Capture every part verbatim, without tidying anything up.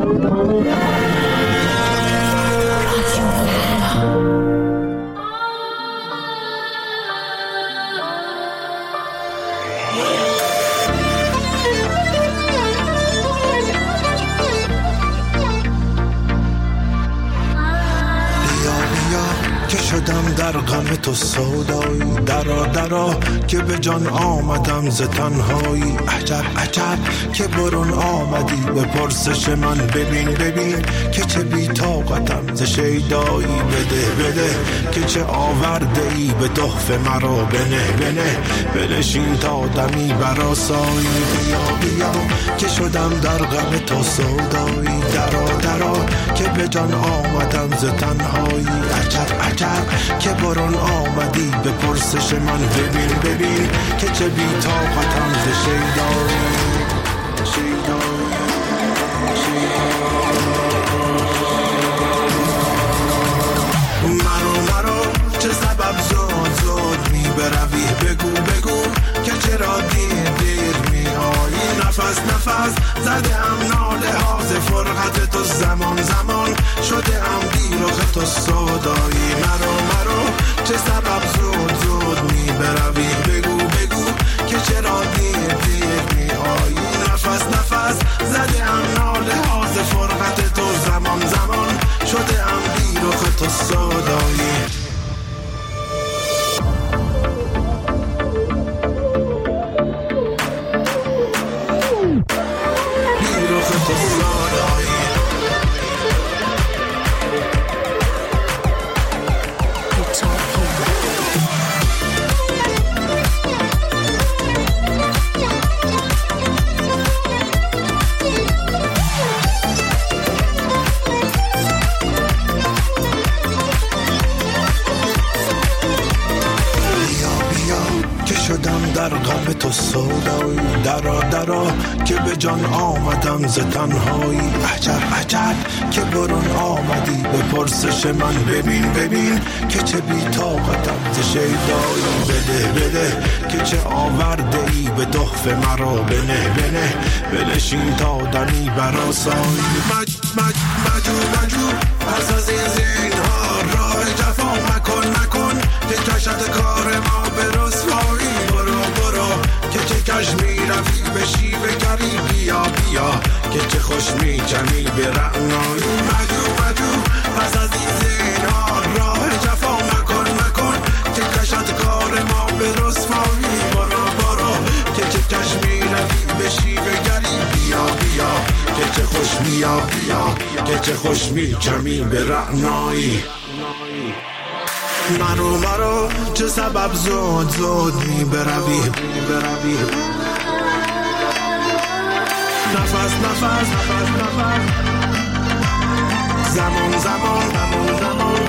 شدم در غم تو سودایی، درا درا که به جان آمدم ز تنهایی. عجب عجب که برون آمدی به پرسش من، ببین ببین که چه بی طاقتم ز شیدایی. بده بده که چه آورده ای به تحفه مرا، بنه بنه بنشین تا دمی برآسایی. بیا بیا که شدم در غم تو سودایی، درا درا که به جان آمدم ز تنهایی. عجب عجب که برون آمدی به پرسش من، ببین ببین که چه بی طاقتم ز شیدایی. شیدایی مرو مرو چه سبب زود زود می بروی، بگو بگو که چرا دیر دیر می آیی. نفس نفس زده ام ناله ها ز فرقت تو، زمان زمان شده ام بیرخ تو سودایی. مرو مرو چه سبب زود زود می بروی، بگو بگو که چرا دیر دیر می آیی. نفس نفس زده ام ناله ها ز فرقت تو، زمان زمان شده ام بیرخ تو سودایی. بیرخ تو سودایی. در غم تو سودایی، درا درا که به جان آمدم ز تنهایی. عجب عجب که برون آمدی به پرسش من، ببین ببین که چه بی طاقتم ز شیدایی. بده بده که چه آورده ای به تحفه مرا، بنه بنه بنشین تا دمی برآسایی. مج مج مجو مجو پس از این زینهار راه جفا مکن مکن که کشد کار ما به رسوایی. که چه کش می رفی به شیوه گری، بیا بیا که چه خوش می جمی به رعنایی. مجو مجو پس از این زینهار راه جفا مکن مکن که کشد کار ما به رسوایی. برو برو که چه کش می رفی به شیوه گری، بیا بیا که چه خوش بیا بیا که چه خوش می جمی به رعنایی. مرو مرو چه سبب زود زود می بروی، بروی نفس نفس نفس نفس زمان زمان زمان زمان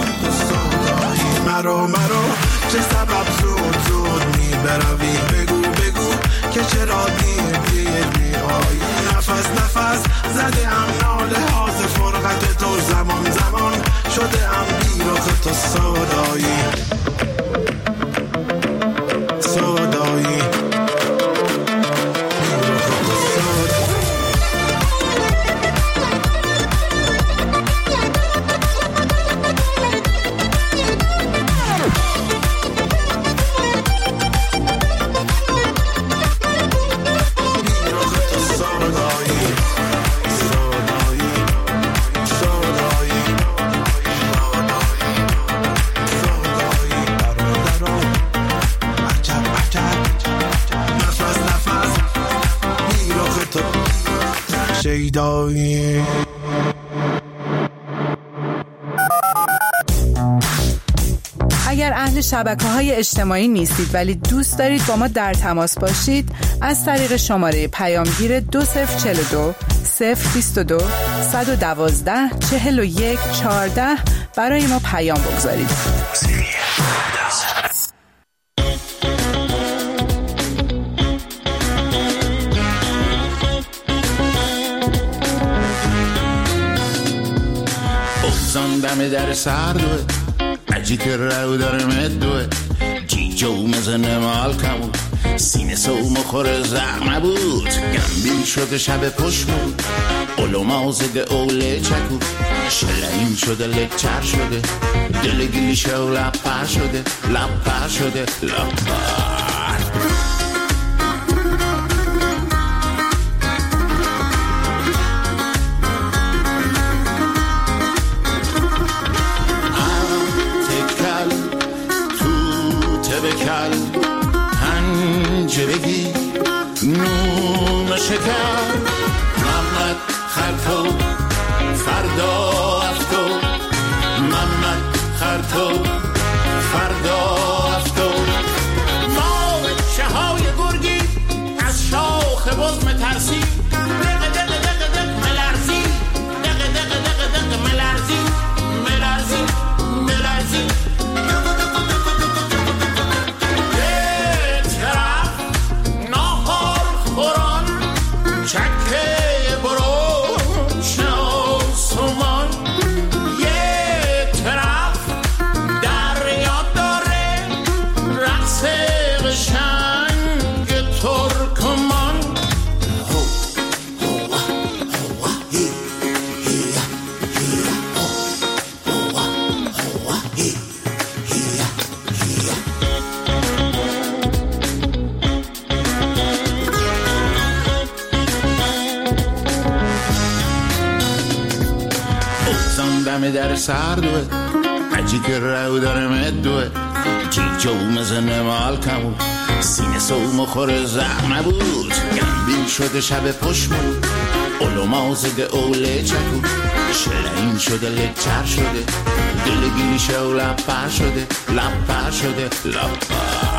مرو مرو چه سبب زود زود می بروی، بگو بگو که چرا دیر دیر می آیی. نفس نفس زده ام ناله ها ز فرقت تو، زمان زمان شده ام بیرخ تو سودایی. سودایی شیدایی. اگر اهل شبکه‌های اجتماعی نیستید ولی دوست دارید با ما در تماس باشید، از طریق شماره پیامگیر دو صفر چهل و دو صفر بیست و دو صد و دوازده چهل و یک چهارده برای ما پیام بگذارید. دم در سردوه عجی که رو داره مدوه جیجو مزنه مال کمون سینه سو مخور زخمه بود گمبیل شده شب پشت بود علوما زده اوله چکو شلعیم شده لچر شده دل گلیشه و لپر شده لپر شده لپر بگی نون شکر محمد خرطو فردا افتو محمد خرطو فردا افتو ما بچه های گرگی از شاخ بزم ترسی دق دق دق دق ملرزی دق دق دق دق ملرزی ملرزی ملرزی در سردوه عجی که رو داره مدوه جیجا و مزنه مال کمو سینه سوم خوره زهمه بود گنبین شده شب پشمون علوما زده اوله چکو شلعیم شده لچر شده دل گلیشه و لپر شده لپر شده لپر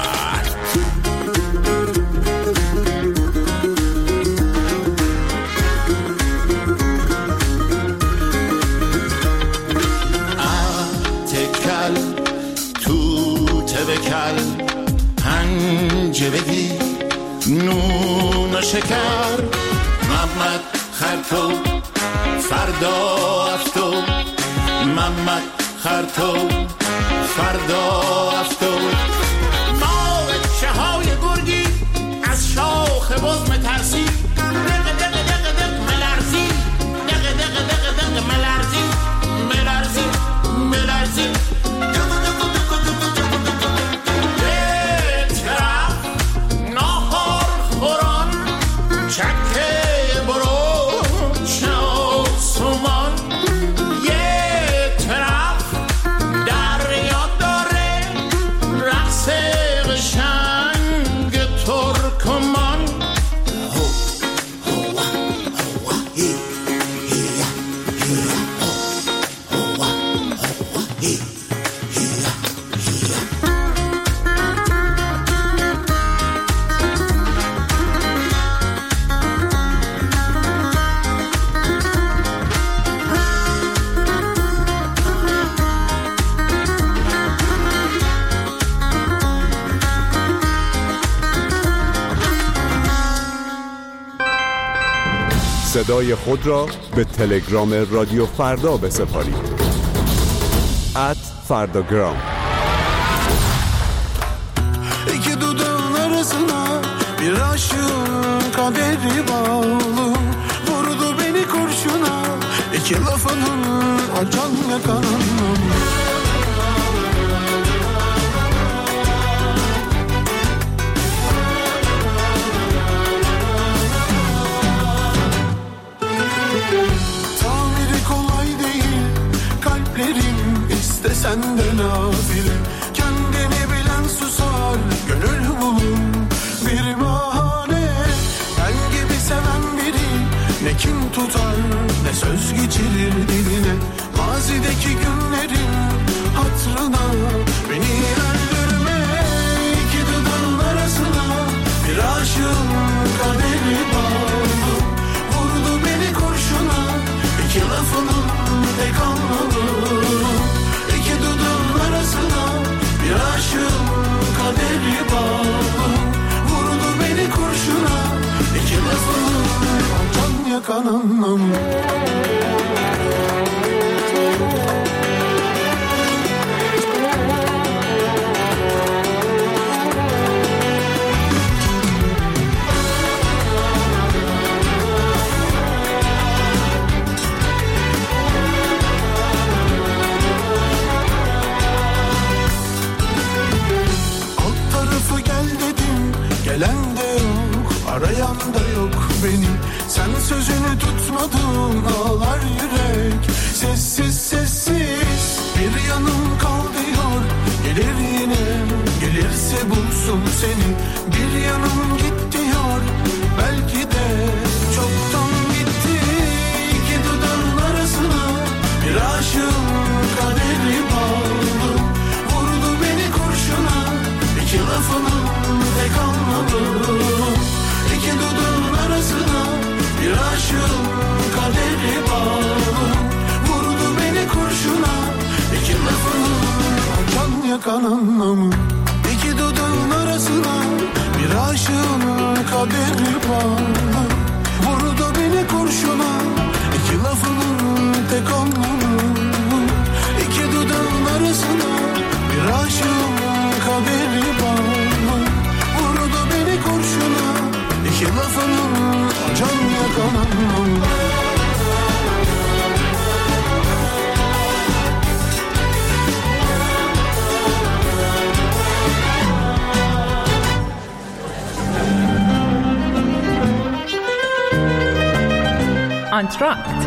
بکل پنجه بگی نون و شکر محمد خرطو فردا افتو محمد خرطو فردا افتو ما بچه های گرگی از شاخ بزم ترسی دق دق دق دق ملرزی دق دق دق دق ملرزی ملرزی ملرزی صدای خود را به تلگرام رادیو فردا بسپارید ات فرداگرام. İki dudağın arasına bir aşığın kaderi bağlı vurdu beni kurşuna iki lafının acan yakanım. Sen de nafile kendini bilen susar gönül bulun bir bahane ben gibi seven biri ne kin tutar ne söz geçirir diline mazideki günlerin hatırına beni öldürme iki dudağın arasına bir aşığın kaderi bağlı vurdu beni kurşuna iki lafının tek anlamı bir aşığın kaderi bağlı vurdu beni kurşuna iki lafını can yakan anlamı. beni. Sen sözünü tutmadın, ağlar yürek. Sessiz sessiz bir yanım kal diyor. Gelir yine, gelirse bulsun seni. Bir yanım git diyor, belki de çoktan gitti. İki dudağın arasına bir aşığın kaderi bağlı. Vurdu beni kurşuna, iki lafının tek anlamı. İki dudağın arasına bir aşığın kaderi bağlı. Vurdu beni kurşuna, iki lafının can yakan anlamı. İki dudağın arasına bir aşığın kaderi bağlı. Vurdu beni kurşuna, iki lafının tek anlamı. İki dudağın arasına bir aşığın kaderi bağlı. Vurdu beni kurşuna, iki lafının can yakan anlamı. انتراکت.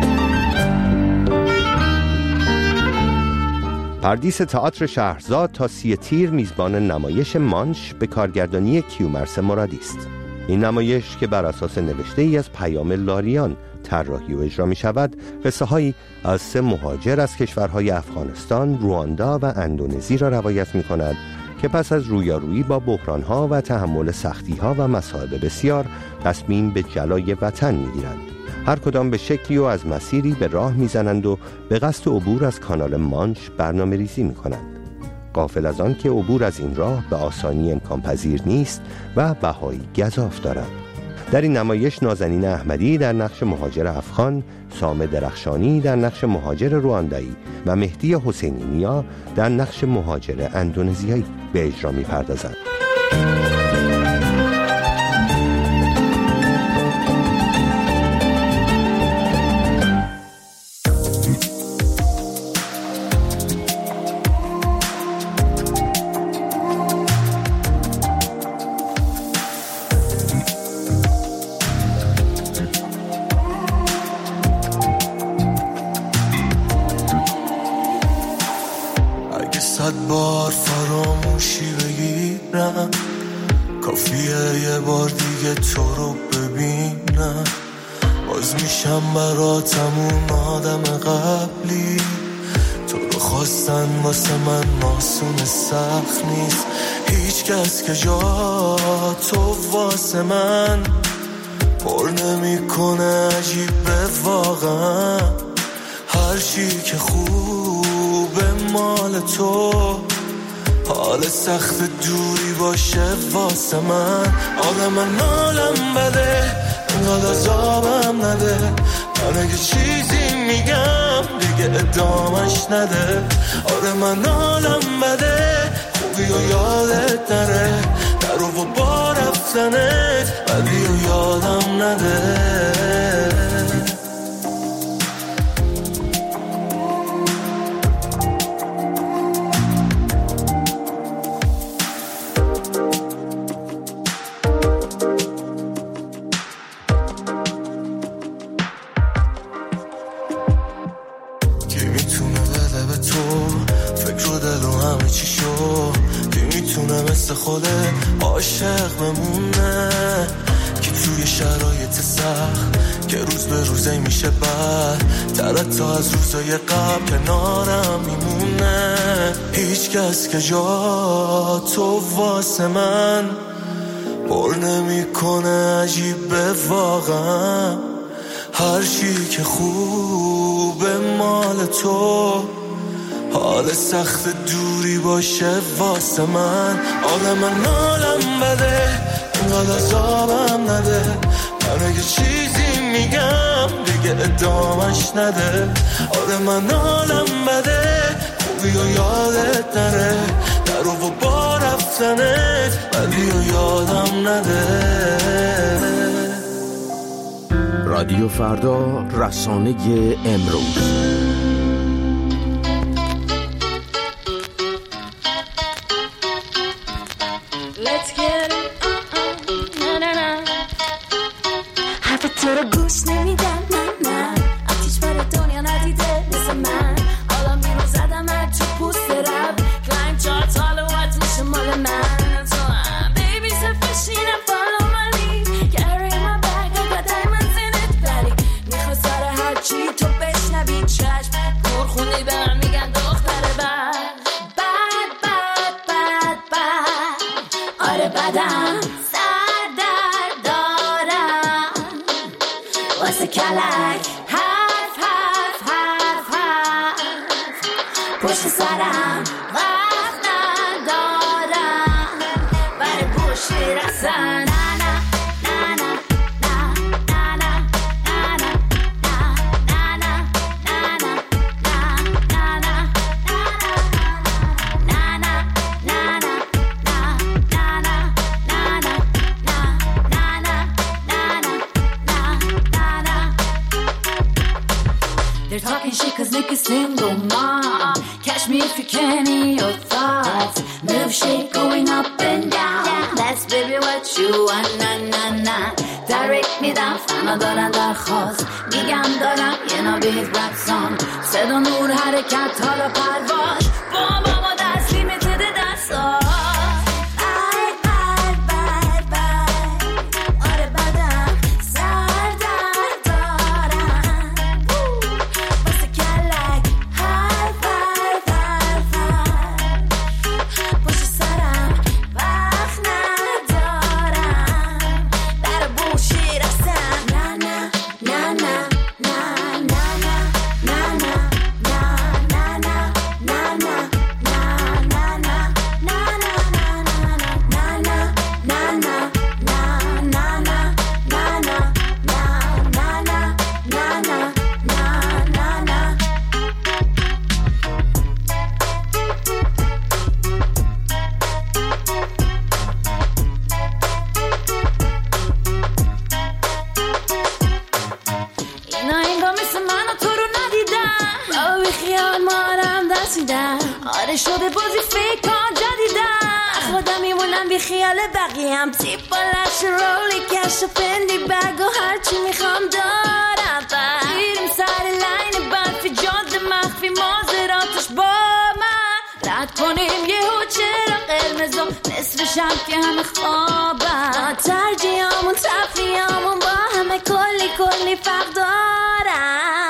پردیس تئاتر شهرزاد تا سی تیر میزبان نمایش مانش به کارگردانی کیومرث مرادی است. این نمایش که بر اساس نوشته ای از پیام لاریان طراحی و اجرا می شود، قصه هایی از سه مهاجر از کشورهای افغانستان، رواندا و اندونزی را روایت می کند که پس از رویارویی با بحرانها و تحمل سختیها و مصائب بسیار تصمیم به جلای وطن می گیرند. هر کدام به شکلی و از مسیری به راه میزنند و به قصد عبور از کانال مانش برنامه ریزی می کنند. غافل از آن که عبور از این راه به آسانی امکان پذیر نیست و بهایی گزاف دارد. در این نمایش نازنین احمدی در نقش مهاجر افغان، سام درخشانی در نقش مهاجر رواندایی و مهدی حسینی نیا در نقش مهاجر اندونزیایی به اجرا می پردازند. صد بار فراموشی بگیرم، کافیه یه بار دیگه تو رو ببینم. باز میشم براتم اون آدم قبلی. تو رو خواستن واسه من آسون سخت نیست. هیچ کس که جا تو واسه من پر نمی کنه عجیبه واقعا. هر چی که خوبه مال تو، حال سخت دوری باشه واسه من. آره من حالم بده، انقدر عذابم نده. من اگه چیزی میگم دیگه ادامش نده. آره من حالم بده، خوبی و یادت نره. در و با رفتنت بدی و یادم نده. خوده عاشق بمونه که توی شرایط سخت که روز به روزه میشه بد ترت تا از روزای قبل کنارم میمونه. هیچ کس که جا تو واسه من پر نمی کنه عجیبه واقعا. هر چی که خوبه مال تو، حال سخت دوری باشه واسه من. آره من حالم بده، انقدر عذابم نده. من اگه چیزی میگم دیگه ادامش نده. آره من حالم بده، خوبی و یادت نره. در و با رفتنت بدی و یادم نده. رادیو فردا، رسانه امروز. Let's get it, uh, uh, na na na. میدم نه نه آتیش بر دنیا ندیده مثل من حالا میرو زدم هر تو پوست رب کلایم چارت حالا وقت میشه مال من تو هم baby selfish and follow my lead carry my bag I got diamonds in it ولی میخوای سر هر چی تو بشنوی چشم دور خونی به من میگن دختر بد بد بد بد بد آره بدم سر در دارم واسه کلک حرف حرف حرف حرف پشت سرم وقت ندارم برای بوشی رسن They're talking shit cause Nick is single mom Catch me if you can in your thoughts Move shit going up and down That's baby what you want na na na Direct me down فنا دارن درخواست میگم دارم یه نابید رپ سان صدا نور حرکت حالا پرواز با ماما دست لیمیتد دست ها آره شده بازی فکر جدیدم خودم میمونم بی خیال بقیم تیپ بالش رولی کش و پندی بگ و هرچی میخوام دارم بریم سر لین برفی جاده مخفی مازراتش با من رد کنیم یه هو چرا قرمزم نصفشم که همه خوابم ترجیحامون تفریامون با همه کلی کلی فرق دارم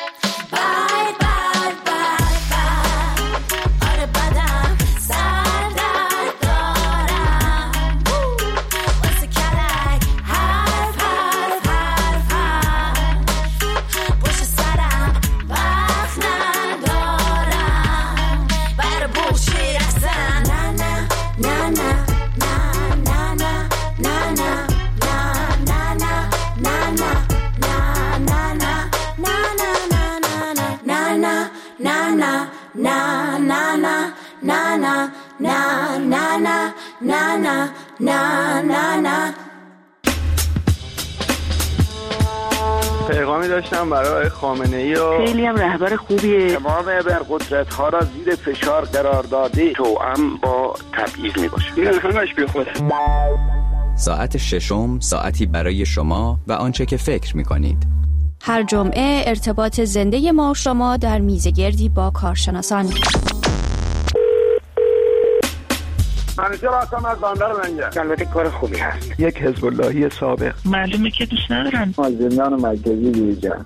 پیغامی داشتم برای خامنه‌ای و خیلی هم رهبر خوبیه تمام ابرقدرت ها را زیر فشار قرار داده توأم با تبعیض میباشه این همش بی خوده. ساعت ششم ساعتی برای شما و آنچه که فکر میکنید. هر جمعه ارتباط زنده ما و شما در میزگردی با کارشناسان. منیجر هستم از بندر منجر. البته کار خوبی هست. یک حزب اللهی سابق. معلومه که دوست ندارن. از زندان مرکزی بیرون.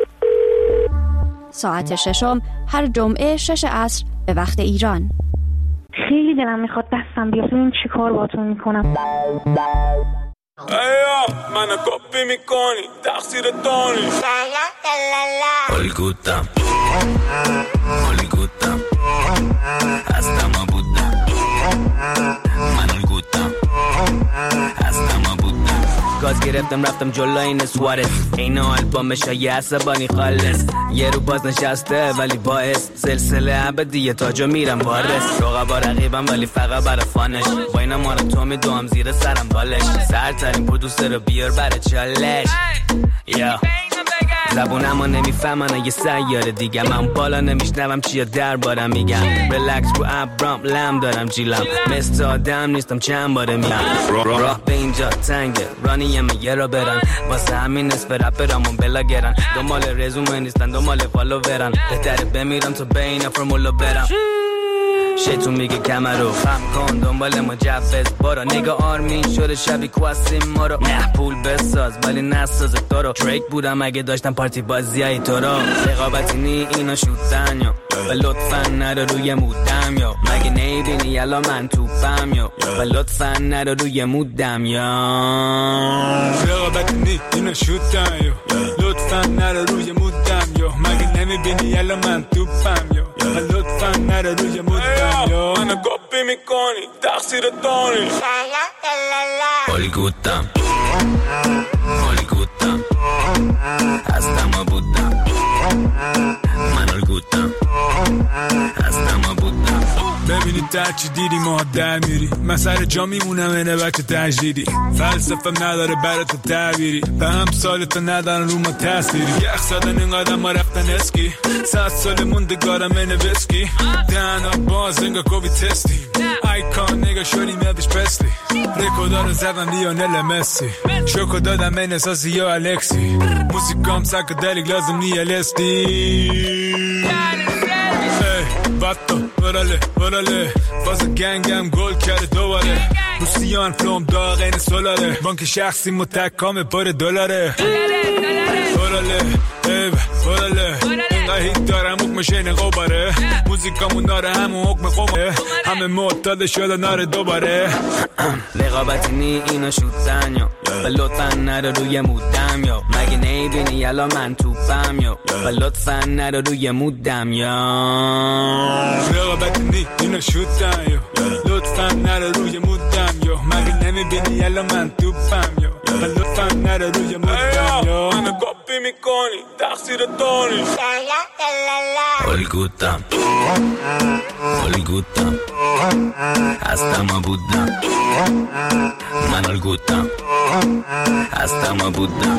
ساعت ششم هر جمعه شش عصر به وقت ایران. خیلی دلم میخواد دستم بیاد این چی کار باتون میکنم. ایا منو کپی میکنی تقصیر تو نیست. الگوتم الگوتم هستم و بودم من الگوتم هستم و بودم گاز گرفتم رفتم جلو این سوارت اینو آلبومش یه عصبانی خالص یه رو باز نشسته ولی باعث سلسله ابدیه تاجو میرم وارث رقبا رقیبم ولی فقط برای فانش با اینا ما رو تو میدوام زیر سرم بالش سرترین پرودوسر رو بیار برای چالش یا زبونمو نمیفهمن یه سیاره دیگه، من بالا نمیشنوم چیا دربارم میگم. ریلکس رو ابرام لم دارم جیلم، مثل آدم نیستم چند باره میگم. راه به اینجا تنگه رانیم یه را برن، واسه همین نصف رپرامون بلاگرن. دنبال رزومه نیستن دنبال فالوورن، بهتره بمیرم تو بین فرمولو برم. شیطون میگه کمر رو خم کن دنبال مجوز برو، نگاه آرمین شده شبی کواسیم ما رو. نه پول بساز ولی نساز تو رو، دریک بودم اگه داشتم پارتی بازی های تو رو. رقابتی نی اینا شوتن یا و لطفا نرو روی مودم یا مگه نیبینی یلا من توپم یا و لطفا نرو روی مودم یا. رقابتی نی اینا شوتن یا لطفا نرو روی مودم یا مگه نمیبینی یلا من توپم یا و لطفا نرو روی مودم. منو گپی میکنی تقصیر دانی هالیگوتم هالیگوتم هستم و بودم، من هالیگوتم هستم و بودم. ببینید در چی دیدی ما در میری، من سر جا میمونم اینه بچه تجدیدی. فلسفه نداره برای تو تعبیری، به هم سالتو ندارن رو ما تأثیری. یخ زدن این قدم ما رفتن اسکی، صد سال موندگارم اینه وسکی. دهنا باز انگا کوبی تستی، ایکان نگا شدی میادش پسلی. رکودا رو زدم لیونل مسی، شوکو دادم این اساسی یا الکسی. موسیقام ساکدلیک لازم نیه لستی. باتو ورله ورله فاز گنگم گل کرده دوباره. روسیان فلوم داغ این سولاره، بانک شخصی متکام پر دلاره. ورله ایو ورله اینقدر هیت دارم حکمش این قباره. موزیکامون داره همون حکم خوبه، همه معتاد شده ناره دوباره. رقابتی نی اینا شوتن یا و لطفا نرو روی مودم یا مگه نیبینی یلا من توپم یا و لطفا نرو روی مودم یا. رقابتی نی اینا شوتن یا لطفا نرو روی مودم یا مگه نمیبینی یلا من توپم یا و لطفا نرو روی مودم یا. منو گپی میکنی تقصیر دانی هالیگوتم هالیگوتم هستم و بودم، من هالیگوتم هستم و بودم.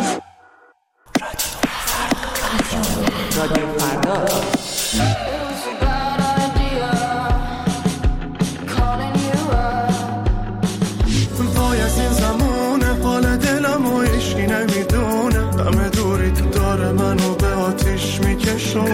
رادیو فردا. وای از این زمونه حال دلم و عشقی نمیدونه، غم دوری تو داره منو به آتیش میکشونه.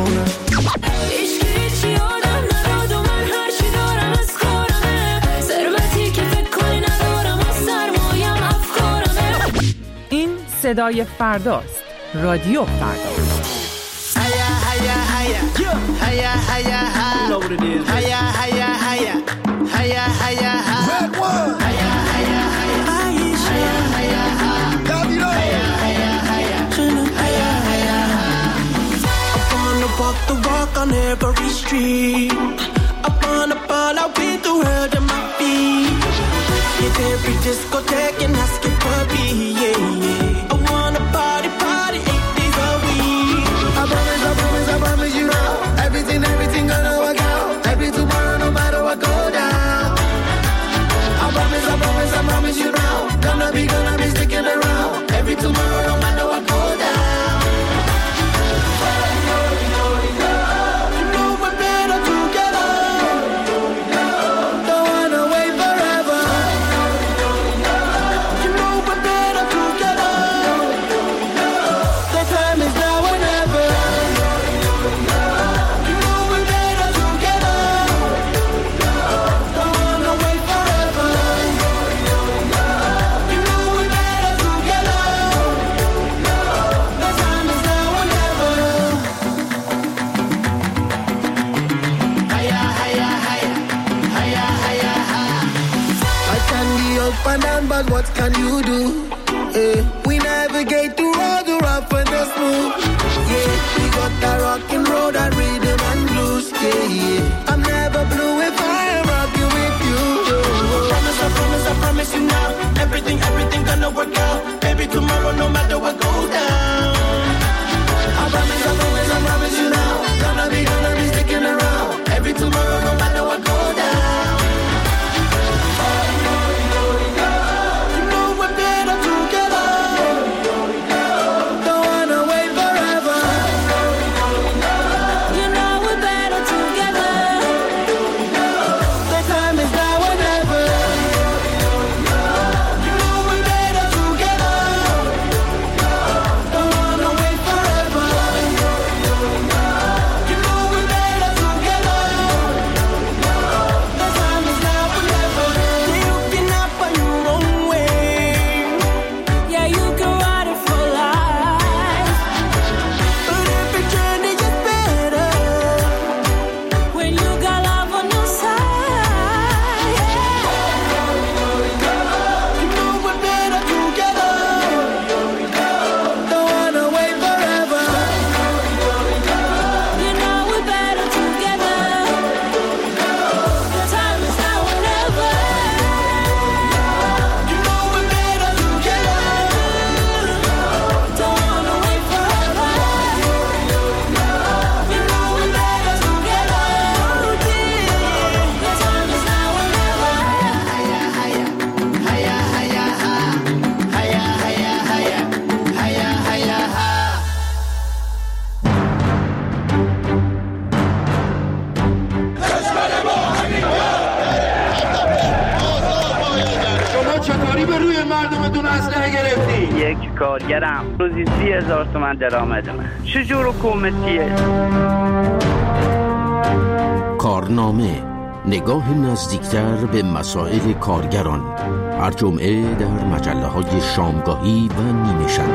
عشقی چی آدم نداد و من هرچی دارم از کارمه، ثروتی که فکر کنی ندارم و سرمایم افکارمه. این صدای فرداست، رادیو فردا. هيا هيا هيا هيا هيا هيا هيا هيا هيا هيا هيا هيا هيا walk the walk on every street. Up on the ball, I'll be the world at my feet. Hit every discotheque and ask it for me, yeah, yeah. I wanna party, party eight days a week. I promise, I promise, I promise you now. Everything, everything gonna work out. Every tomorrow, no matter what go down. I promise, I promise, I promise you now. Gonna be, gonna be sticking around. Every tomorrow, no matter what go down. But what can you do? Yeah. We navigate through all the rough and the smooth. Yeah, we got that rock and roll, that rhythm and blues. Yeah, yeah. I'm never blue if I am rocking with you. I promise, I promise, I promise you now. Everything, everything gonna work out. Baby, tomorrow, no matter what goes down. I promise, I promise, I promise you now. Gonna be, gonna be sticking around. Every tomorrow, no matter what goes down. Don't wanna wait یک کارگرم، روزی سی هزار تومن درآمد من. چجور حکومتیه؟ کارنامه، نگاه نزدیکتر به مسائل کارگران، هر جمعه در مجله های شامگاهی و نیمه شب.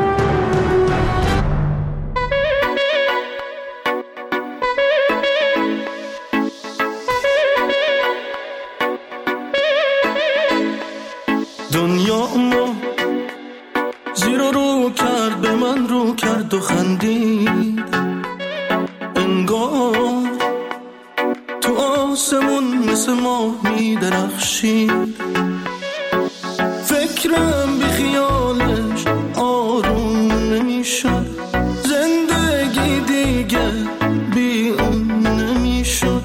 دنیا ما زیر و رو کرد، به من رو کرد و خندید، انگار تو آسمون مثل ماه می درخشید. فکرم بی خیالش آروم نمیشد، زندگی دیگه بی اون نمیشد.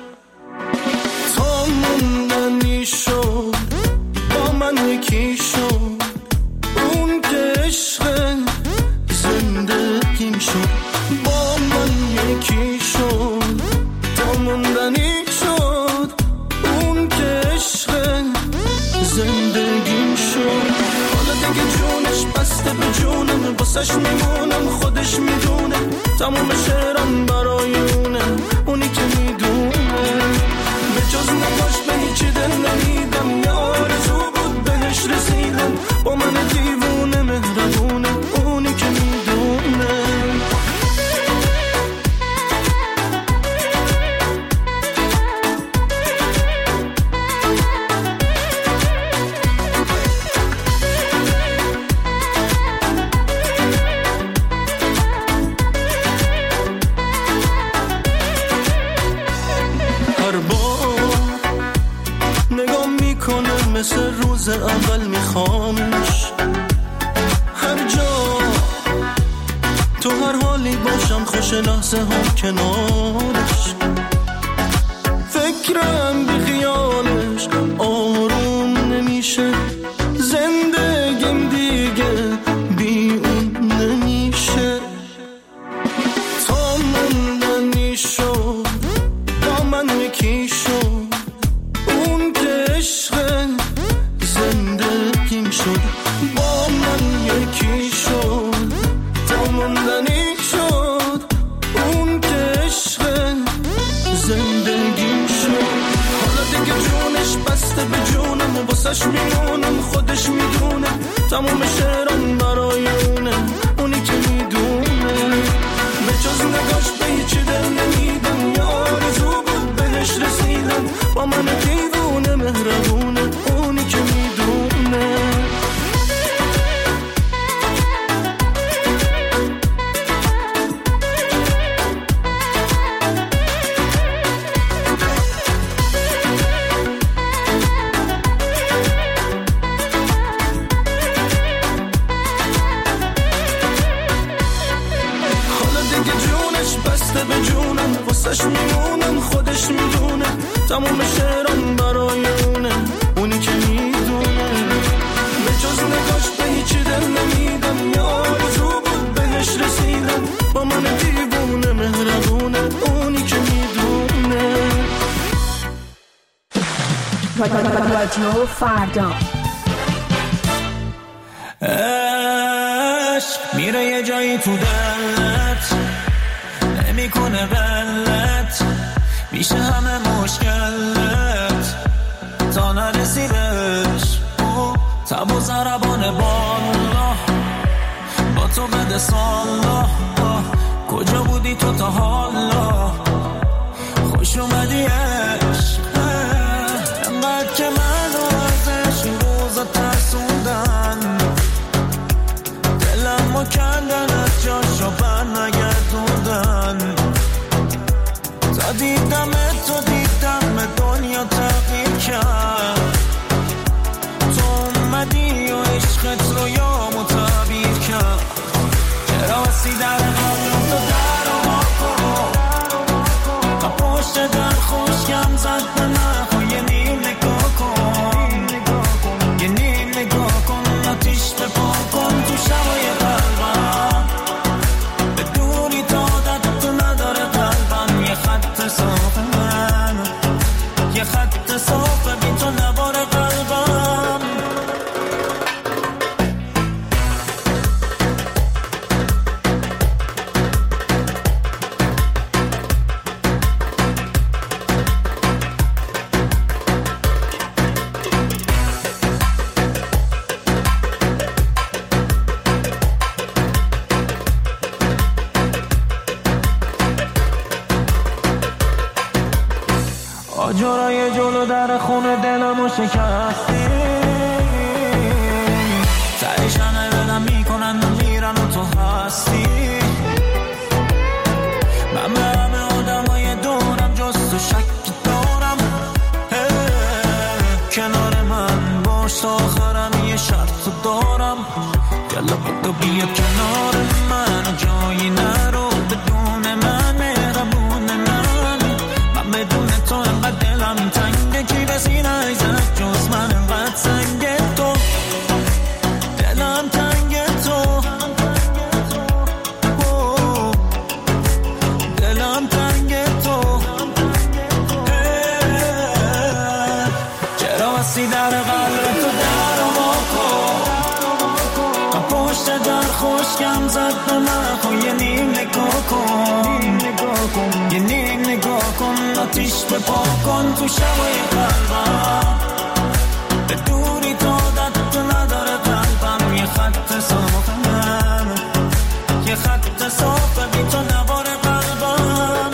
تا موندنی شد با من یکی شد، اون که عشق زندگیم شد. با من یکی شد تا موندنی شد، اون که عشق زندگیم شد. حالا دیگه جونش بسته به جونم، باسش میمونم خودش میدونه. تموم شعرم برای اونه، اونی که میدونه. به جز نگاش به هیچی دل نمیدم، یه آرزو بود بهش رسیدم. با من دیوونه مهربونه، اونی که میدونه. مثل روز اول میخوامش، هر جا تو هر حالی باشم، خوش لحظه هم کنارش. فکرم بی خیالش آروم نمیشه، زندگیم دیگه بی اون نمیشه. تا موندنی شد با من یکی شد، اون که عشق زندگیم شد. با من یکی شد تا موندنی شد، اون که عشق زندگیم شد. حالا دیگه جونش بسته به جونم و باسش میمونم خودش میدونه. تموم شعرم برای اونه، اونی که میدونه. به جز نگاش به هیچی دل نمیدم، یه آرزو بود بهش رسیدم. با من دیوونه مهربونه، اونی که میدونه. حالا دیگه جونش بسته به جونم، واسش میمونم خودش میدونه. تموم شعرم برای اونه، اونی که میدونه. به جز نگاش به هیچی دل نمیدم، یه آرزو بود بهش رسیدم. با من دیوونه مهربونه، اونی که میدونه. رادیو فردا. عشق میره یه جایی تو دلت، نمیکنه غلط، میشه همه مشکلت تا نرسیدش. تب و ضربان بالا با تو بده سالا، کجا بودی تو تا حالا؟ خوش اومدی عشق، انقدر که منو ازش این روزا ترسوندن. دلمو کندن از جاشو بر نگردوندن. تا دیدم تو دیدم دنیا تغییر کرد. تو اومدی و عشقت رو یامو تعبیر کرد. چرا وسی در قلبم تو در و ما کن، با جرای جلو در خونه دلمو شکستی، تهش همه بدم میکنن و میرن و تو هستی. من به همه آدمای دورم جز تو شکی دارم، کنار من باش تا آخرم یه شرط دارم، یلا بگو بیا کنار من و جایی نرو بدون من، مهربون من من بدون تو انقدر دلم تنگه، کی به سینه ایزد جز من انقدر سنگه تو، دلم تنگه تو، دلم تنگه تو. چرا بسی در قلب تو در و واکن، پشت در خوشگم زد به من، خو یه نیم نگاه کن، یه نیم نگاه کن، آتیش به پا کن تو شبای قلبم، به دوری تا دست نداره قلبم، یه خط صافه من، یه خط صافه بی تو نواره قلبم.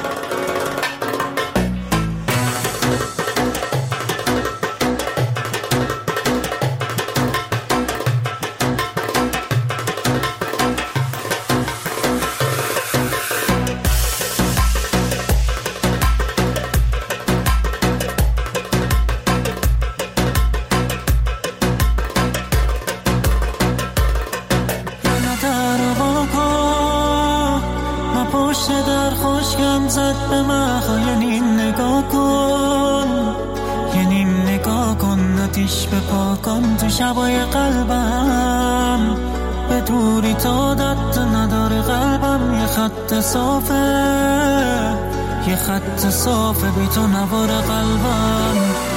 شبای قلبم به دوری تا دست نداره قلبم، یه خط صافه، یه خط صافه بی تو نواره قلبم.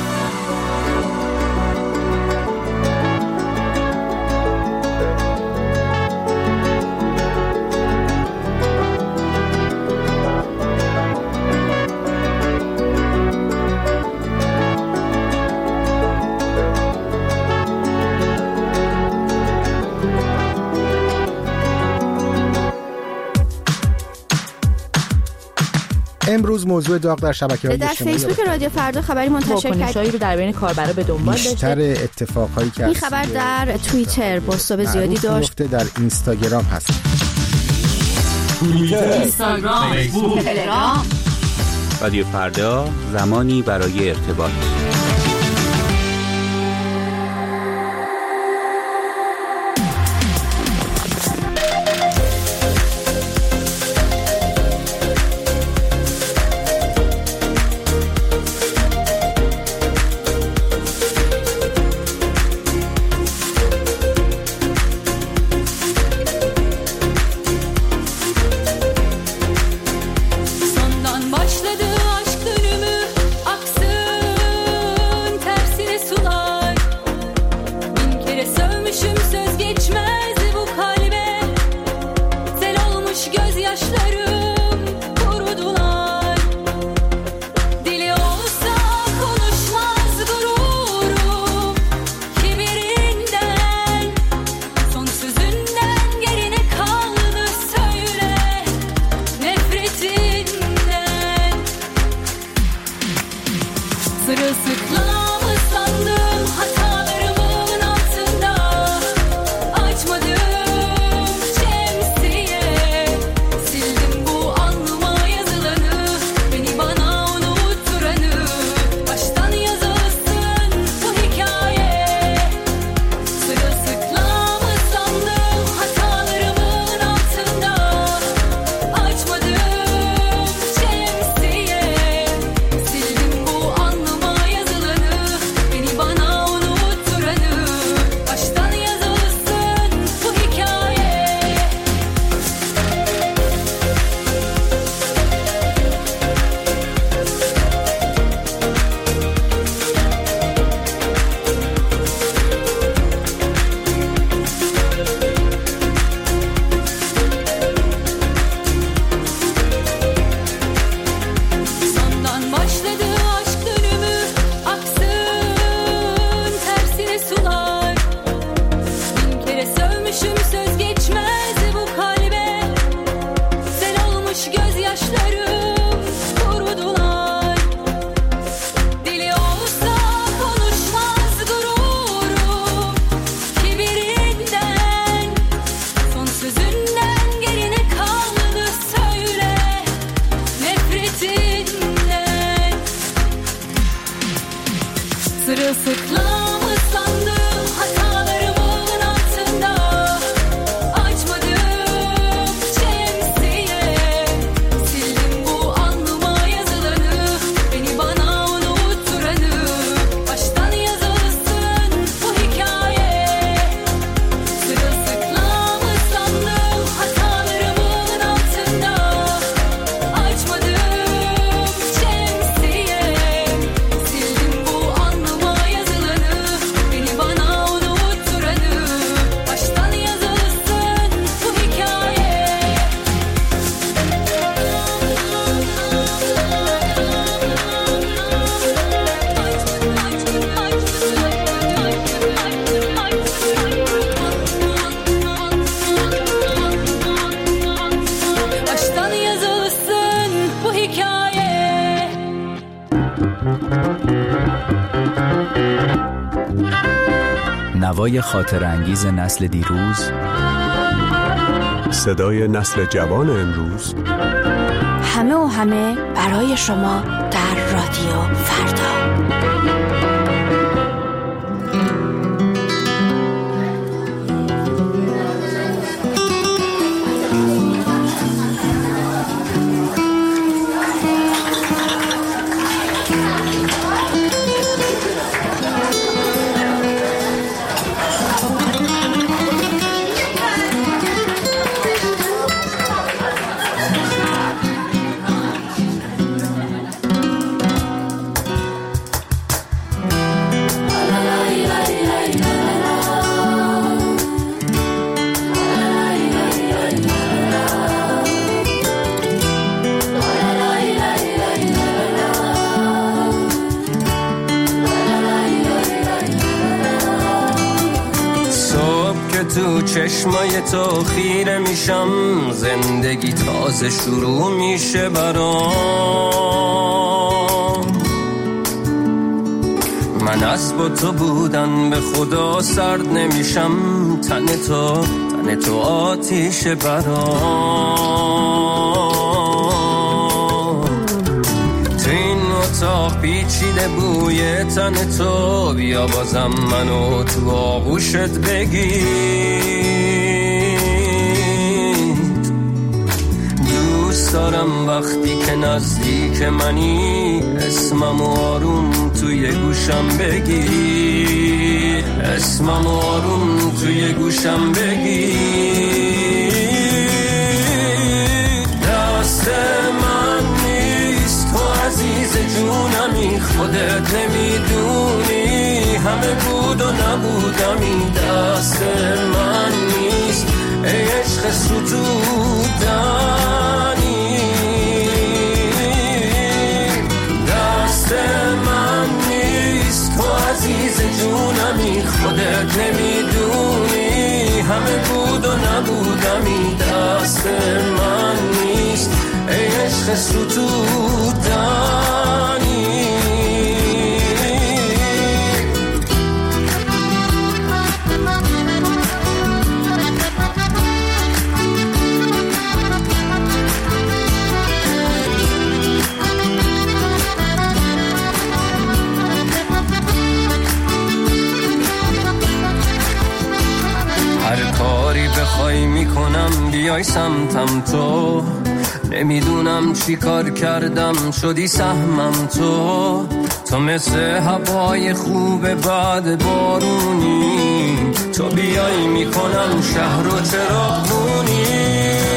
امروز موضوع داغ در شبکه‌های در اجتماعی فیسبوک رادیو فردا خبری منتشر کرد، واکنش‌هایی رو در بین کاربرا به دنبال داشته. بیشتر اتفاقایی که این خبر در توییتر بازتاب زیادی داشت، در اینستاگرام هست، توییتر، اینستاگرام، فیسبوک، تلگرام. رادیو فردا، زمانی برای ارتباط. Açmadım şemsiye, sildim نوای خاطر انگیز نسل دیروز، صدای نسل جوان امروز، همه و همه برای شما در رادیو فردا. تو چشمای تو خیره میشم، زندگی تازه شروع میشه برام. من اسب تو بودن به خدا سرد نمیشم، تن تو تن تو آتیشه برام. تو این اتاق پیچیده بوی تن تو، بیا بازم منو تو آغوشت بگیر. دوست دارم وقتی که نزدیک منی، اسمم آروم توی گوشم بگی، اسمم آروم توی گوشم بگی. دست من نیست تو عزیز جونمی، خودت نمیدونی همه بود و نبودمی. دست من نیست ای عشق ستودنی، دست من نیست تو عزیز جونمی، خودت نمیدونی همه بود و نبودمی. دست من نیست ای عشق ستودنی. بخوای میکنم بیای سمتم تو، نمیدونم چی کار کردم شدی سهمم تو. تو مثل هوای خوب بعد بارونی، تو بیای میکنم شهر و چراغونی.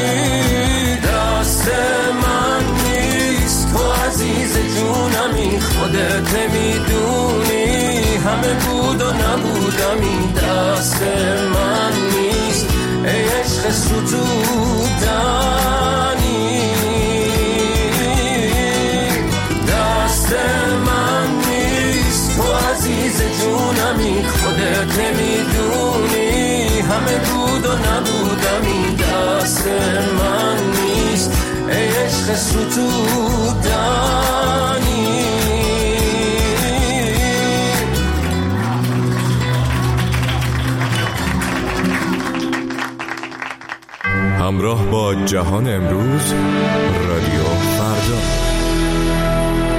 دست من نیست تو عزیز جونمی، خودت نمیدونی همه بود و نبودمی. دست من نیست ای عشق ستودنی، دست من نیست تو عزیز جونمی، خودت نمیدونی همه بود و نبودمی. دست من نیست ای عشق ستودنی. همراه با جهان امروز، رادیو فردا.